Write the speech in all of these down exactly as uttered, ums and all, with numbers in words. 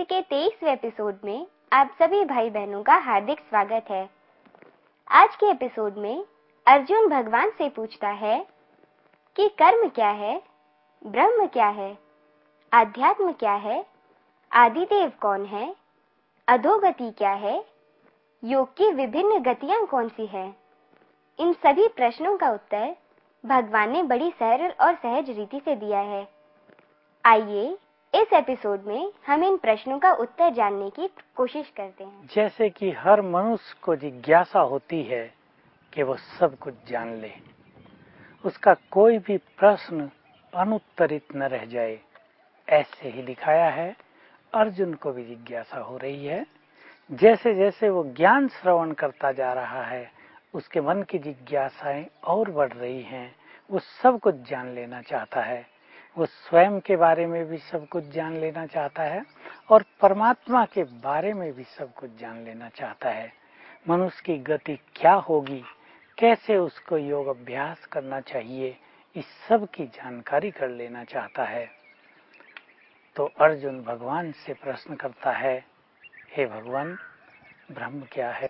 साहित्य के तेईसवें एपिसोड में आप सभी भाई बहनों का हार्दिक स्वागत है। आज के एपिसोड में अर्जुन भगवान से पूछता है कि कर्म क्या है, ब्रह्म क्या है, आध्यात्म क्या है, आदिदेव कौन है, अधोगति क्या है, योग की विभिन्न गतियां कौन सी हैं। इन सभी प्रश्नों का उत्तर भगवान ने बड़ी सरल और सहज रीति से दिया है। आइए इस एपिसोड में हम इन प्रश्नों का उत्तर जानने की कोशिश करते हैं। जैसे कि हर मनुष्य को जिज्ञासा होती है कि वो सब कुछ जान ले, उसका कोई भी प्रश्न अनुत्तरित न रह जाए, ऐसे ही दिखाया है। अर्जुन को भी जिज्ञासा हो रही है। जैसे जैसे वो ज्ञान श्रवण करता जा रहा है, उसके मन की जिज्ञासाएं और बढ़ रही हैं। वो सब कुछ जान लेना चाहता है। वो स्वयं के बारे में भी सब कुछ जान लेना चाहता है और परमात्मा के बारे में भी सब कुछ जान लेना चाहता है। मनुष्य की गति क्या होगी, कैसे उसको योग अभ्यास करना चाहिए, इस सब की जानकारी कर लेना चाहता है। तो अर्जुन भगवान से प्रश्न करता है, हे भगवान, ब्रह्म क्या है,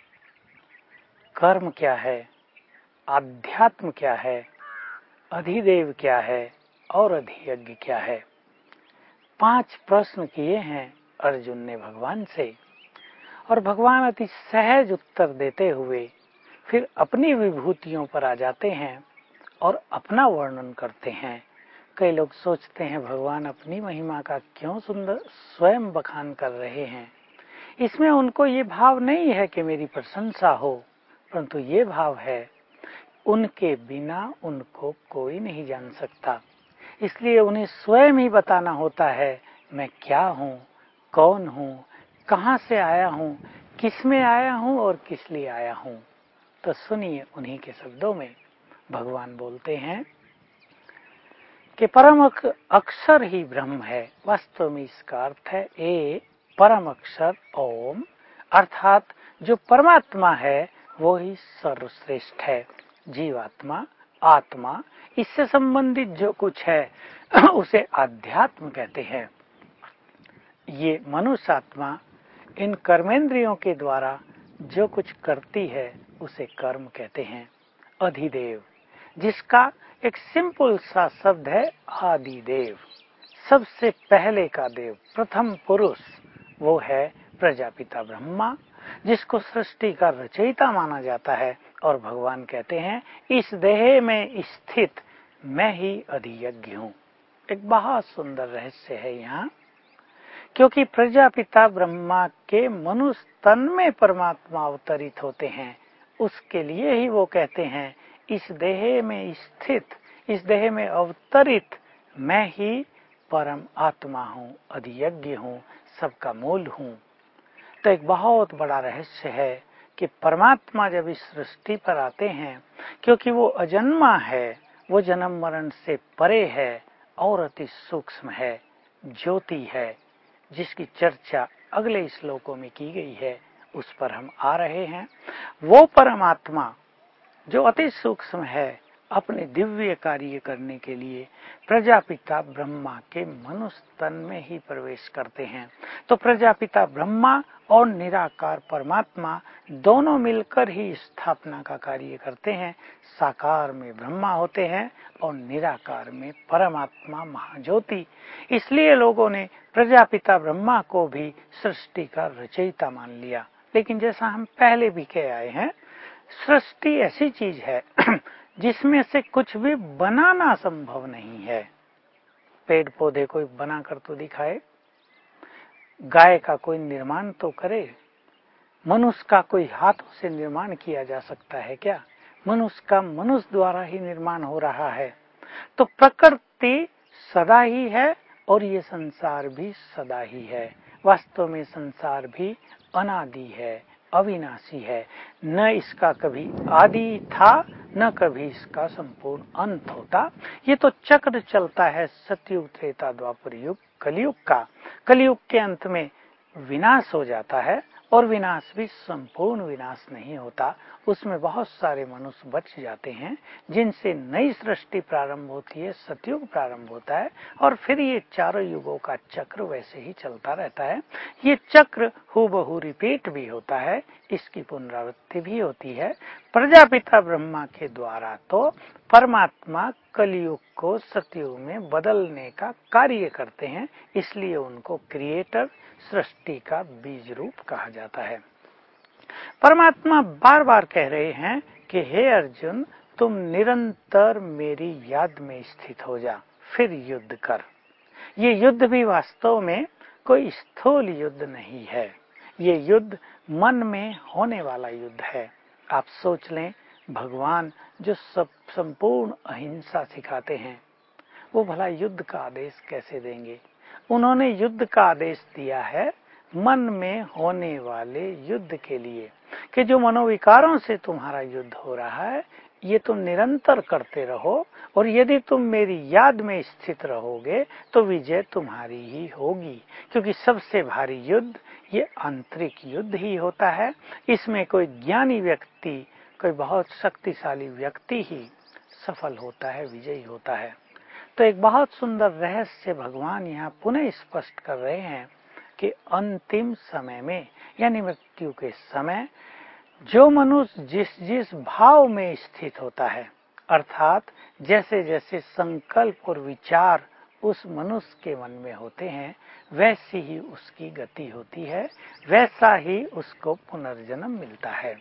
कर्म क्या है, आध्यात्म क्या है, अधिदेव क्या है और अधियज्ञ क्या है। पांच प्रश्न किए हैं अर्जुन ने भगवान से, और भगवान अति सहज उत्तर देते हुए फिर अपनी विभूतियों पर आ जाते हैं और अपना वर्णन करते हैं। कई लोग सोचते हैं भगवान अपनी महिमा का क्यों सुंदर स्वयं बखान कर रहे हैं। इसमें उनको ये भाव नहीं है कि मेरी प्रशंसा हो, परंतु ये भाव है उनके बिना उनको कोई नहीं जान सकता। इसलिए उन्हें स्वयं ही बताना होता है, मैं क्या हूँ, कौन हूँ, कहाँ से आया हूँ, किस में आया हूँ और किस लिए आया हूँ। तो सुनिए, उन्हीं के शब्दों में भगवान बोलते हैं कि परम अक्षर ही ब्रह्म है। वास्तव में इसका अर्थ है ए परम अक्षर ओम, अर्थात जो परमात्मा है वो ही सर्वश्रेष्ठ है। जीवात्मा, आत्मा, इससे संबंधित जो कुछ है उसे आध्यात्म कहते हैं। ये मनुष्य आत्मा इन कर्मेंद्रियों के द्वारा जो कुछ करती है उसे कर्म कहते हैं। अधिदेव, जिसका एक सिंपल सा शब्द है आदिदेव, सबसे पहले का देव, प्रथम पुरुष, वो है प्रजापिता ब्रह्मा, जिसको सृष्टि का रचयिता माना जाता है। और भगवान कहते हैं, इस देह में स्थित मैं ही अधियज्ञ हूँ। एक बहुत सुंदर रहस्य है यहाँ, क्योंकि प्रजापिता ब्रह्मा के मनुष्य तन में परमात्मा अवतरित होते हैं। उसके लिए ही वो कहते हैं, इस देह में स्थित, इस देह में अवतरित मैं ही परम आत्मा हूँ, अधियज्ञ हूँ, सबका मूल हूँ। तो एक बहुत बड़ा रहस्य है कि परमात्मा जब इस सृष्टि पर आते हैं, क्योंकि वो अजन्मा है, वो जन्म मरण से परे है और अति सूक्ष्म है, ज्योति है, जिसकी चर्चा अगले श्लोकों में की गई है, उस पर हम आ रहे हैं। वो परमात्मा जो अति सूक्ष्म है, अपने दिव्य कार्य करने के लिए प्रजापिता ब्रह्मा के मनुष्य तन में ही प्रवेश करते हैं। तो प्रजापिता ब्रह्मा और निराकार परमात्मा दोनों मिलकर ही स्थापना का कार्य करते हैं। साकार में ब्रह्मा होते हैं और निराकार में परमात्मा महाज्योति। इसलिए लोगों ने प्रजापिता ब्रह्मा को भी सृष्टि का रचयिता मान लिया। लेकिन जैसा हम पहले भी कह आए हैं, सृष्टि ऐसी चीज है जिसमें से कुछ भी बनाना संभव नहीं है। पेड़ पौधे कोई बनाकर तो दिखाए, गाय का कोई निर्माण तो करे, मनुष्य का कोई हाथों से निर्माण किया जा सकता है क्या? मनुष्य का मनुष्य द्वारा ही निर्माण हो रहा है। तो प्रकृति सदा ही है और ये संसार भी सदा ही है। वास्तव में संसार भी अनादि है, अविनाशी है। न इसका कभी आदि था, न कभी इसका संपूर्ण अंत होता। ये तो चक्र चलता है सतयुग, त्रेता, द्वापर युग, कलयुग का। कलयुग के अंत में विनाश हो जाता है और विनाश भी संपूर्ण विनाश नहीं होता, उसमें बहुत सारे मनुष्य बच जाते हैं जिनसे नई सृष्टि प्रारंभ होती है, सतयुग प्रारंभ होता है और फिर ये चारों युगों का चक्र वैसे ही चलता रहता है। ये चक्र हूबहू रिपीट भी होता है, इसकी पुनरावृत्ति भी होती है। प्रजापिता ब्रह्मा के द्वारा तो परमात्मा कलयुग को सतयुग में बदलने का कार्य करते हैं, इसलिए उनको क्रिएटर, सृष्टि का बीज रूप कहा जाता है। परमात्मा बार बार कह रहे हैं कि हे अर्जुन, तुम निरंतर मेरी याद में स्थित हो जा, फिर युद्ध कर। ये युद्ध भी वास्तव में कोई स्थूल युद्ध नहीं है, ये युद्ध मन में होने वाला युद्ध है। आप सोच लें, भगवान जो सब संपूर्ण अहिंसा सिखाते हैं, वो भला युद्ध का आदेश कैसे देंगे? उन्होंने युद्ध का आदेश दिया है मन में होने वाले युद्ध के लिए, कि जो मनोविकारों से तुम्हारा युद्ध हो रहा है ये तुम निरंतर करते रहो, और यदि तुम मेरी याद में स्थित रहोगे तो विजय तुम्हारी ही होगी। क्योंकि सबसे भारी युद्ध ये आंतरिक युद्ध ही होता है, इसमें कोई ज्ञानी व्यक्ति, कोई बहुत शक्तिशाली व्यक्ति ही सफल होता है, विजयी होता है। तो एक बहुत सुंदर रहस्य भगवान यहाँ पुनः स्पष्ट कर रहे हैं कि अंतिम समय में यानी मृत्यु के समय जो मनुष्य जिस जिस भाव में स्थित होता है, अर्थात जैसे जैसे संकल्प और विचार उस मनुष्य के मन में होते हैं, वैसी ही उसकी गति होती है, वैसा ही उसको पुनर्जन्म मिलता है।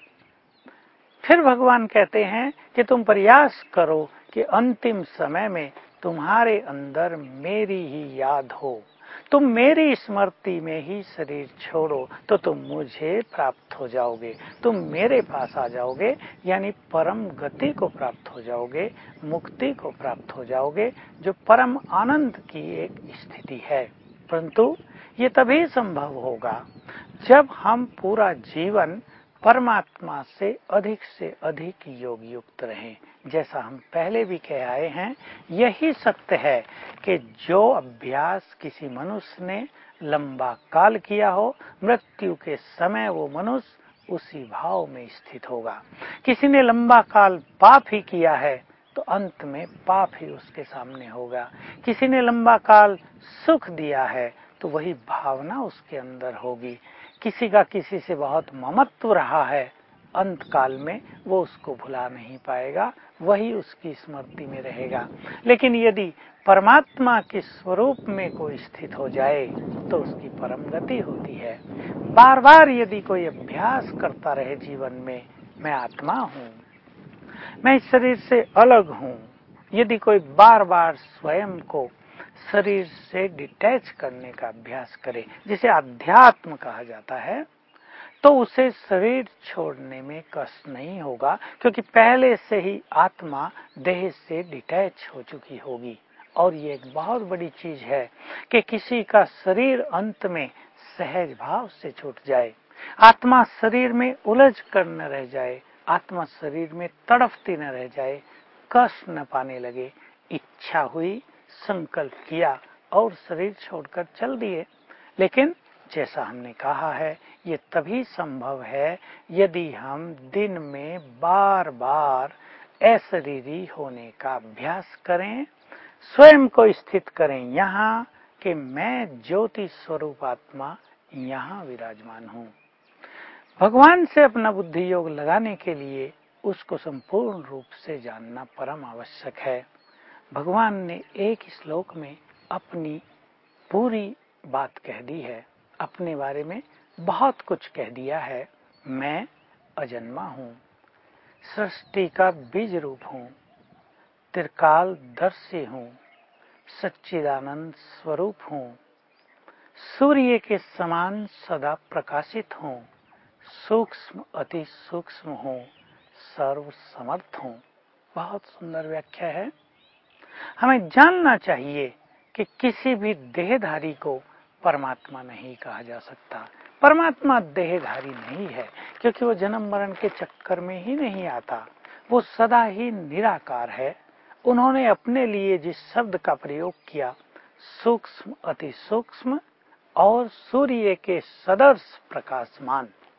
फिर भगवान कहते हैं कि तुम प्रयास करो कि अंतिम समय में तुम्हारे अंदर मेरी ही याद हो, तुम मेरी स्मृति में ही शरीर छोड़ो तो तुम मुझे प्राप्त हो जाओगे, तुम मेरे पास आ जाओगे, यानी परम गति को प्राप्त हो जाओगे, मुक्ति को प्राप्त हो जाओगे, जो परम आनंद की एक स्थिति है। परंतु ये तभी संभव होगा जब हम पूरा जीवन परमात्मा से अधिक से अधिक योग युक्त रहें। जैसा हम पहले भी कह आए हैं, यही सत्य है कि जो अभ्यास किसी मनुष्य ने लंबा काल किया हो, मृत्यु के समय वो मनुष्य उसी भाव में स्थित होगा। किसी ने लंबा काल पाप ही किया है तो अंत में पाप ही उसके सामने होगा। किसी ने लंबा काल सुख दिया है तो वही भावना उसके अंदर होगी। किसी का किसी से बहुत ममत्व रहा है, अंत काल में वो उसको भुला नहीं पाएगा, वही उसकी स्मृति में रहेगा। लेकिन यदि परमात्मा के स्वरूप में कोई स्थित हो जाए तो उसकी परम गति होती है। बार बार यदि कोई अभ्यास करता रहे जीवन में, मैं आत्मा हूँ, मैं इस शरीर से अलग हूँ, यदि कोई बार बार स्वयं को शरीर से डिटैच करने का अभ्यास करे, जिसे अध्यात्म कहा जाता है, तो उसे शरीर छोड़ने में कष्ट नहीं होगा, क्योंकि पहले से ही आत्मा देह से डिटैच हो चुकी होगी। और ये एक बहुत बड़ी चीज है कि किसी का शरीर अंत में सहज भाव से छूट जाए, आत्मा शरीर में उलझ कर न रह जाए, आत्मा शरीर में तड़फती न रह जाए, कष्ट न पाने लगे। इच्छा हुई, संकल्प किया और शरीर छोड़कर चल दिए। लेकिन जैसा हमने कहा है, ये तभी संभव है यदि हम दिन में बार बार अशरीरी होने का अभ्यास करें, स्वयं को स्थित करें यहाँ कि मैं ज्योति स्वरूप आत्मा यहाँ विराजमान हूँ। भगवान से अपना बुद्धि योग लगाने के लिए उसको संपूर्ण रूप से जानना परम आवश्यक है। भगवान ने एक श्लोक में अपनी पूरी बात कह दी है, अपने बारे में बहुत कुछ कह दिया है। मैं अजन्मा हूँ, सृष्टि का बीज रूप हूँ, त्रिकाल दर्शी हूँ, सच्चिदानंद स्वरूप हूँ, सूर्य के समान सदा प्रकाशित हूँ, सूक्ष्म अति सूक्ष्म हूँ, सर्व समर्थ हूँ। बहुत सुंदर व्याख्या है। हमें जानना चाहिए कि किसी भी देहधारी को परमात्मा नहीं कहा जा सकता। परमात्मा देहधारी नहीं है, क्योंकि वो जन्म मरण के चक्कर में ही नहीं आता, वो सदा ही निराकार है। उन्होंने अपने लिए जिस शब्द का प्रयोग किया, सूक्ष्म अति सूक्ष्म और सूर्य के सदर्श प्रकाशमान,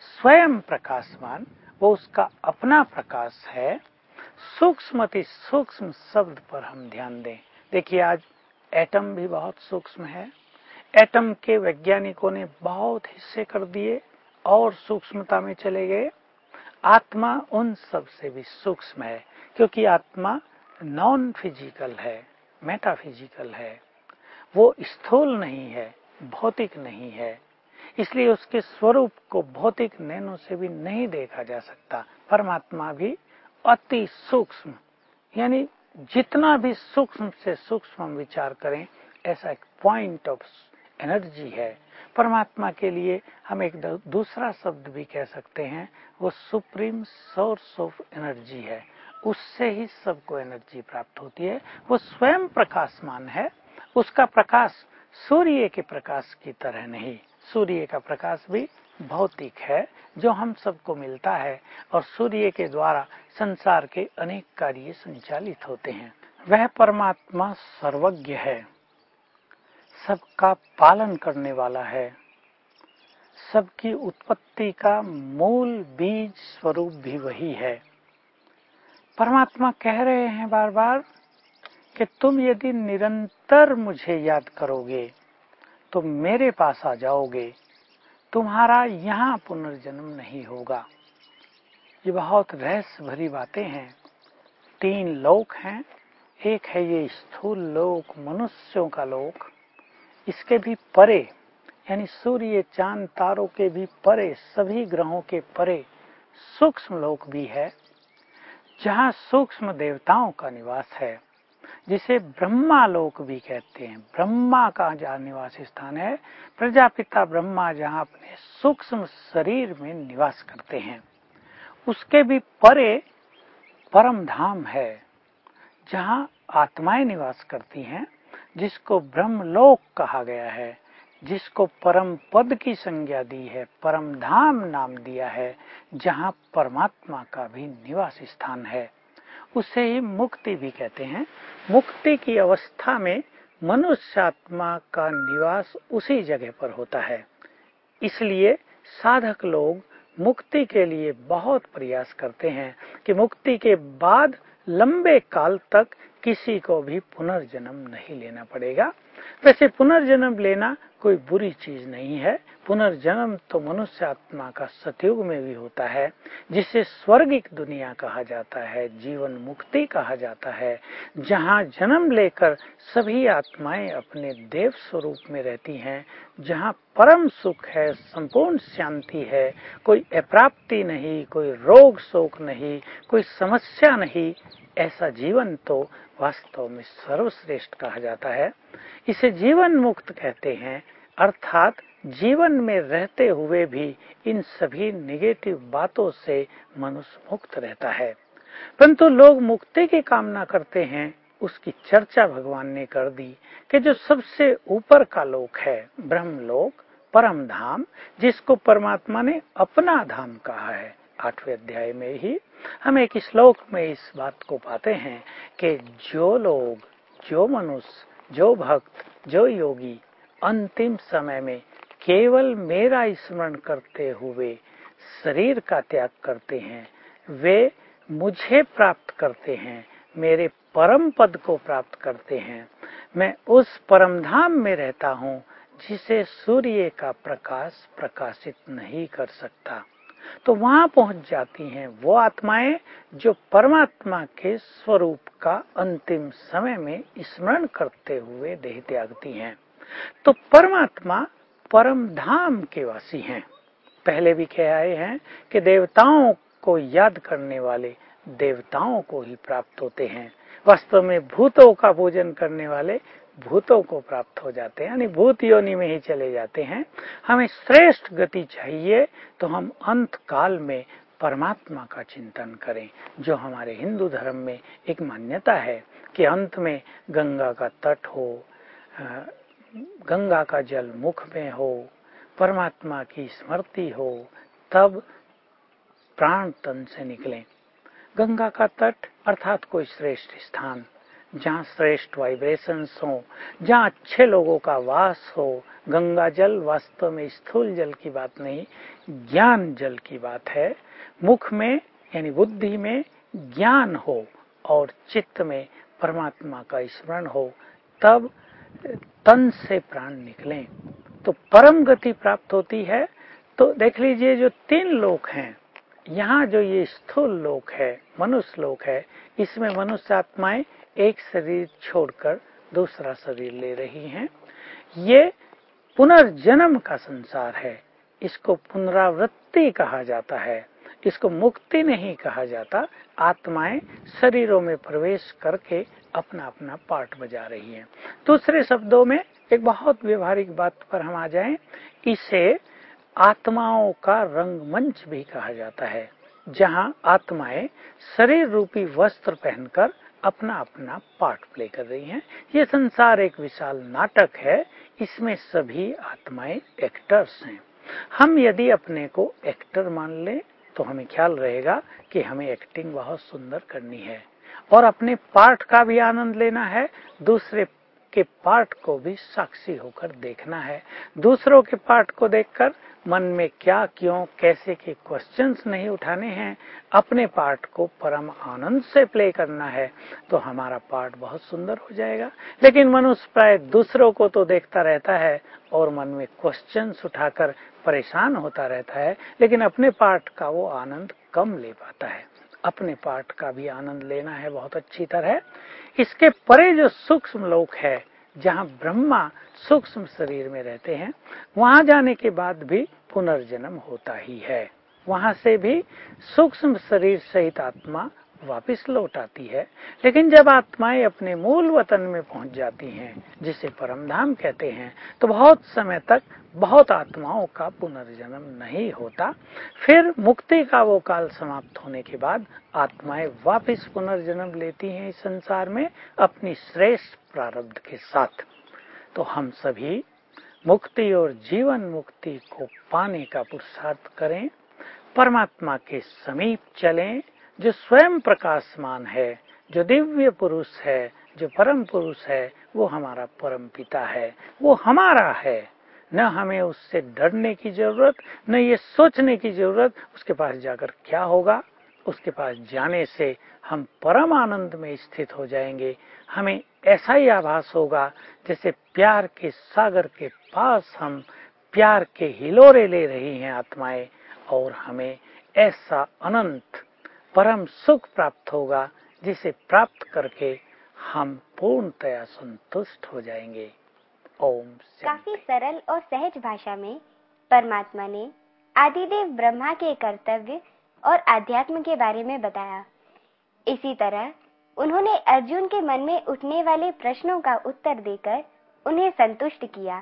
स्वयं प्रकाशमान, वो उसका अपना प्रकाश है। सूक्ष्म अति सूक्ष्म शब्द पर हम ध्यान दें। देखिए, आज एटम भी बहुत सूक्ष्म है। एटम के वैज्ञानिकों ने बहुत हिस्से कर दिए और सूक्ष्मता में चले गए। आत्मा उन सब से भी सूक्ष्म है, क्योंकि आत्मा नॉन फिजिकल है, मेटाफिजिकल है। वो स्थूल नहीं है, भौतिक नहीं है, इसलिए उसके स्वरूप को भौतिक नैनो से भी नहीं देखा जा सकता। परमात्मा भी अति सूक्ष्म, यानी जितना भी सूक्ष्म से सूक्ष्म हम विचार करें, ऐसा एक पॉइंट ऑफ एनर्जी है परमात्मा के लिए। हम एक दूसरा शब्द भी कह सकते हैं, वो सुप्रीम सोर्स ऑफ एनर्जी है। उससे ही सबको एनर्जी प्राप्त होती है। वो स्वयं प्रकाशमान है। उसका प्रकाश सूर्य के प्रकाश की तरह नहीं। सूर्य का प्रकाश भी भौतिक है, जो हम सबको मिलता है, और सूर्य के द्वारा संसार के अनेक कार्य संचालित होते हैं। वह परमात्मा सर्वज्ञ है, सबका पालन करने वाला है, सबकी उत्पत्ति का मूल बीज स्वरूप भी वही है। परमात्मा कह रहे हैं बार बार कि तुम यदि निरंतर मुझे याद करोगे तो मेरे पास आ जाओगे, तुम्हारा यहाँ पुनर्जन्म नहीं होगा। ये बहुत रहस्य भरी बातें हैं। तीन लोक हैं। एक है ये स्थूल लोक, मनुष्यों का लोक। इसके भी परे, यानी सूर्य चांद तारों के भी परे, सभी ग्रहों के परे सूक्ष्म लोक भी है, जहाँ सूक्ष्म देवताओं का निवास है, जिसे ब्रह्मा लोक भी कहते हैं। ब्रह्मा का जहाँ निवास स्थान है, प्रजापिता ब्रह्मा जहाँ अपने सूक्ष्म शरीर में निवास करते हैं। उसके भी परे परम धाम है, जहाँ आत्माएं निवास करती हैं, जिसको ब्रह्मलोक कहा गया है, जिसको परम पद की संज्ञा दी है, परम धाम नाम दिया है, जहाँ परमात्मा का भी निवास स्थान है। उसे ही मुक्ति भी कहते हैं। मुक्ति की अवस्था में मनुष्य आत्मा का निवास उसी जगह पर होता है। इसलिए साधक लोग मुक्ति के लिए बहुत प्रयास करते हैं कि मुक्ति के बाद लंबे काल तक किसी को भी पुनर्जन्म नहीं लेना पड़ेगा। वैसे पुनर्जन्म लेना कोई बुरी चीज नहीं है। पुनर्जन्म तो मनुष्य आत्मा का सतयुग में भी होता है, जिसे स्वर्गिक दुनिया कहा जाता है, जीवन मुक्ति कहा जाता है, जहाँ जन्म लेकर सभी आत्माएं अपने देव स्वरूप में रहती हैं, जहाँ परम सुख है, संपूर्ण शांति है, कोई अप्राप्ति नहीं, कोई रोग शोक नहीं, कोई समस्या नहीं। ऐसा जीवन तो वास्तव में सर्वश्रेष्ठ कहा जाता है। इसे जीवन मुक्त कहते हैं, अर्थात जीवन में रहते हुए भी इन सभी निगेटिव बातों से मनुष्य मुक्त रहता है। परंतु लोग मुक्ति की कामना करते हैं, उसकी चर्चा भगवान ने कर दी कि जो सबसे ऊपर का लोक है, ब्रह्मलोक, परम धाम, जिसको परमात्मा ने अपना धाम कहा है। आठवें अध्याय में ही हम एक श्लोक में इस बात को पाते हैं कि जो लोग, जो मनुष्य, जो भक्त, जो योगी अंतिम समय में केवल मेरा स्मरण करते हुए शरीर का त्याग करते हैं, वे मुझे प्राप्त करते हैं, मेरे परम पद को प्राप्त करते हैं। मैं उस परम धाम में रहता हूँ, जिसे सूर्य का प्रकाश प्रकाशित नहीं कर सकता। तो वहां पहुंच जाती हैं वो आत्माएं जो परमात्मा के स्वरूप का अंतिम समय में स्मरण करते हुए देह त्यागती हैं। तो परमात्मा परम धाम के वासी हैं। पहले भी कह आए हैं कि देवताओं को याद करने वाले देवताओं को ही प्राप्त होते हैं। वास्तव में भूतों का पूजन करने वाले भूतों को प्राप्त हो जाते हैं, यानी भूत योनि में ही चले जाते हैं। हमें श्रेष्ठ गति चाहिए तो हम अंत काल में परमात्मा का चिंतन करें, जो हमारे हिंदू धर्म में एक मान्यता है कि अंत में गंगा का तट हो, गंगा का जल मुख में हो, परमात्मा की स्मृति हो, तब प्राण तन से निकले। गंगा का तट अर्थात कोई श्रेष्ठ स्थान, जहाँ श्रेष्ठ वाइब्रेशंस हो, जहाँ अच्छे लोगों का वास हो। गंगा जल वास्तव में स्थूल जल की बात नहीं, ज्ञान जल की बात है। मुख में यानी बुद्धि में ज्ञान हो और चित्त में परमात्मा का स्मरण हो, तब तन से प्राण निकलें तो परम गति प्राप्त होती है। तो देख लीजिए, जो तीन लोक हैं, यहाँ जो ये स्थूल लोक है, मनुष्य लोक है, इसमें मनुष्य आत्माएं एक शरीर छोड़कर दूसरा शरीर ले रही हैं। ये पुनर्जन्म का संसार है। इसको पुनरावृत्ति कहा जाता है, इसको मुक्ति नहीं कहा जाता। आत्माएं शरीरों में प्रवेश करके अपना अपना पार्ट बजा रही हैं। दूसरे शब्दों में एक बहुत व्यवहारिक बात पर हम आ जाएं, इसे आत्माओं का रंगमंच भी कहा जाता है, जहां आत्माएं शरीर रूपी वस्त्र पहनकर अपना अपना पार्ट प्ले कर रही हैं। ये संसार एक विशाल नाटक है, इसमें सभी आत्माएं एक्टर्स हैं। हम यदि अपने को एक्टर मान लें तो हमें ख्याल रहेगा कि हमें एक्टिंग बहुत सुंदर करनी है और अपने पार्ट का भी आनंद लेना है, दूसरे के पार्ट को भी साक्षी होकर देखना है। दूसरों के पार्ट को देखकर मन में क्या, क्यों, कैसे के क्वेश्चंस नहीं उठाने हैं, अपने पार्ट को परम आनंद से प्ले करना है, तो हमारा पार्ट बहुत सुंदर हो जाएगा। लेकिन मनुष्य प्राय दूसरों को तो देखता रहता है और मन में क्वेश्चंस उठाकर परेशान होता रहता है, लेकिन अपने पार्ट का वो आनंद कम ले पाता है। अपने पार्ट का भी आनंद लेना है बहुत अच्छी तरह। इसके परे जो सूक्ष्म लोक है, जहाँ ब्रह्मा सूक्ष्म शरीर में रहते हैं, वहां जाने के बाद भी पुनर्जन्म होता ही है। वहां से भी सूक्ष्म शरीर सहित आत्मा वापस लौट आती है। लेकिन जब आत्माएं अपने मूल वतन में पहुंच जाती हैं, जिसे परमधाम कहते हैं, तो बहुत समय तक बहुत आत्माओं का पुनर्जन्म नहीं होता। फिर मुक्ति का वो काल समाप्त होने के बाद आत्माएं वापस पुनर्जन्म लेती हैं इस संसार में अपनी श्रेष्ठ प्रारब्ध के साथ। तो हम सभी मुक्ति और जीवन मुक्ति को पाने का पुरुषार्थ करें, परमात्मा के समीप चलें, जो स्वयं प्रकाशमान है, जो दिव्य पुरुष है, जो परम पुरुष है, वो हमारा परम पिता है, वो हमारा है। न हमें उससे डरने की जरूरत, न ये सोचने की जरूरत उसके पास जाकर क्या होगा। उसके पास जाने से हम परम आनंद में स्थित हो जाएंगे। हमें ऐसा ही आभास होगा जैसे प्यार के सागर के पास हम प्यार के हिलोरे ले रही हैं आत्माएं, और हमें ऐसा अनंत परम सुख प्राप्त होगा जिसे प्राप्त करके हम पूर्णतया संतुष्ट हो जाएंगे। ओम शांति। काफी सरल और सहज भाषा में परमात्मा ने आदिदेव ब्रह्मा के कर्तव्य और आध्यात्म के बारे में बताया। इसी तरह उन्होंने अर्जुन के मन में उठने वाले प्रश्नों का उत्तर देकर उन्हें संतुष्ट किया।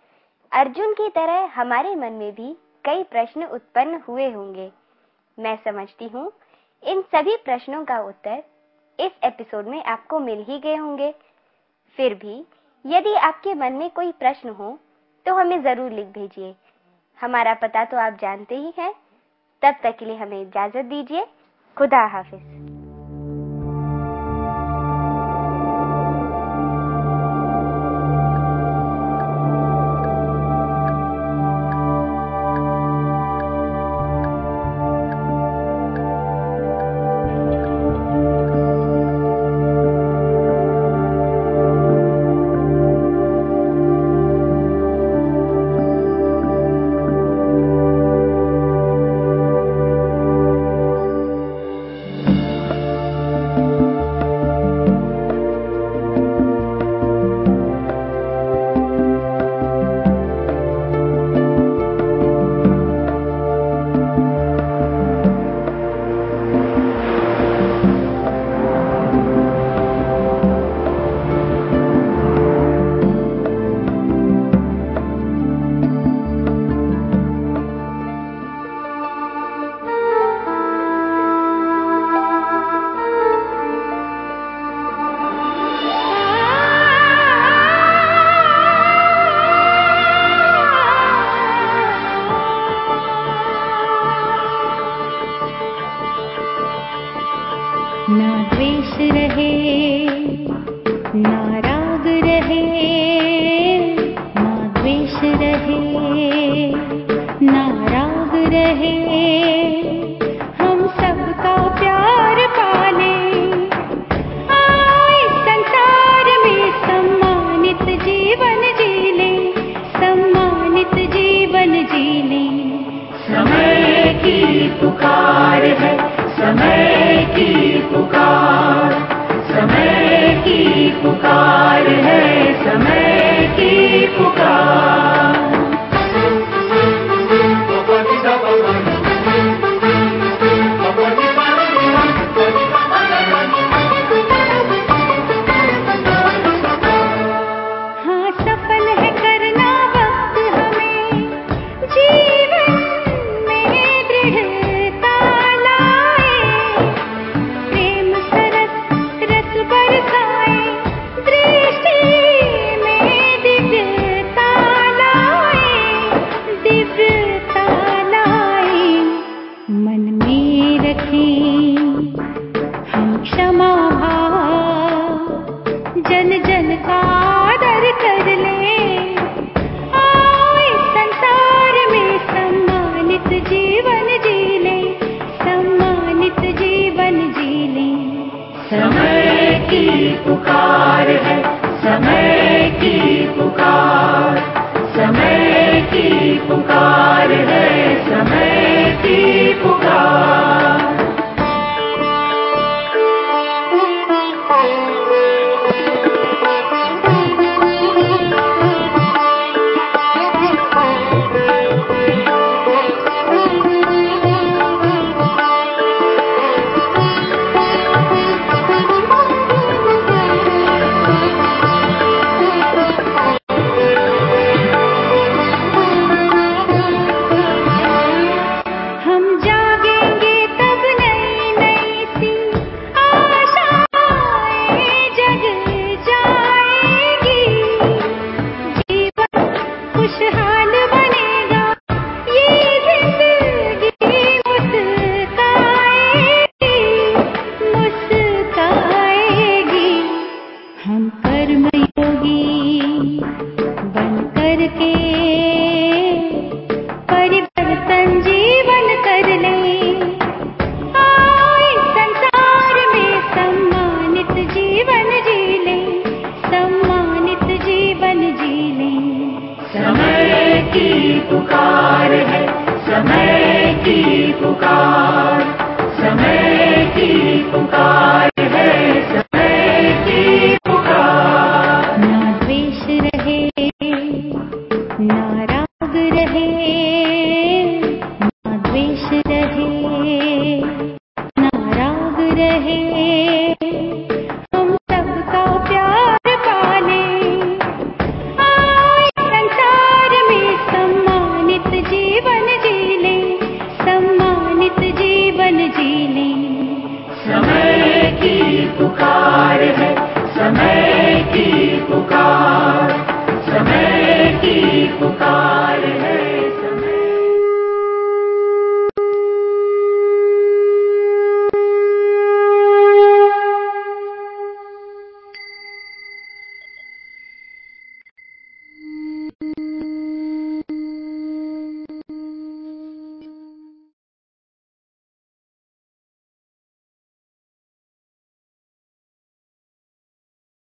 अर्जुन की तरह हमारे मन में भी कई प्रश्न उत्पन्न हुए होंगे। मैं समझती हूँ इन सभी प्रश्नों का उत्तर इस एपिसोड में आपको मिल ही गए होंगे। फिर भी यदि आपके मन में कोई प्रश्न हो तो हमें जरूर लिख भेजिए। हमारा पता तो आप जानते ही हैं। तब तक के लिए हमें इजाजत दीजिए। खुदा हाफिज। ना द्वेष रहे ना राग रहे ना द्वेष रहे, ना राग रहे, हम सबका प्यार पाले। आए संसार में सम्मानित जीवन जी ले, सम्मानित जीवन जी ले। समय की पुकार है, समय की पुकार, समय की पुकार है, समय की पुकार। हाँ सफल है करना वक्त हमें, जीवन में दृढ़ता लाए, प्रेम सरस रस बरसाए, दृष्टि में दिव्यता लाए, दिव्यता लाए। मन में रखें हम क्षमा भाव, जन जन का आदर कर ले। आए संसार में सम्मानित जीवन जी ले, सम्मानित जीवन जी ले। समय की पुकार है, समय की पुकार, समय की पुकार है, समय की पुकार। हम जागेंगे तब नई नई सी आशाएं जग जाएगी, जीवन खुशहाल बनेगा, ये जिंदगी मुस्काएगी, मुस्काएगी। हम कर्मयोगी बन करके परिवर्तन जीवन कर ले। आए संसार में सम्मानित जीवन जी ले, सम्मानित जीवन जी ले। समय की पुकार है, समय की पुकार, समय की पुकार है, समय की पुकार। ना द्वेष रहे ना राग रहे, ना द्वेष रहे ना राग रहे, हम सबका प्यार पाले। आए संसार में सम्मानित जीवन जी ले, सम्मानित जीवन जी ले। समय की पुकार है, समय की पुकार,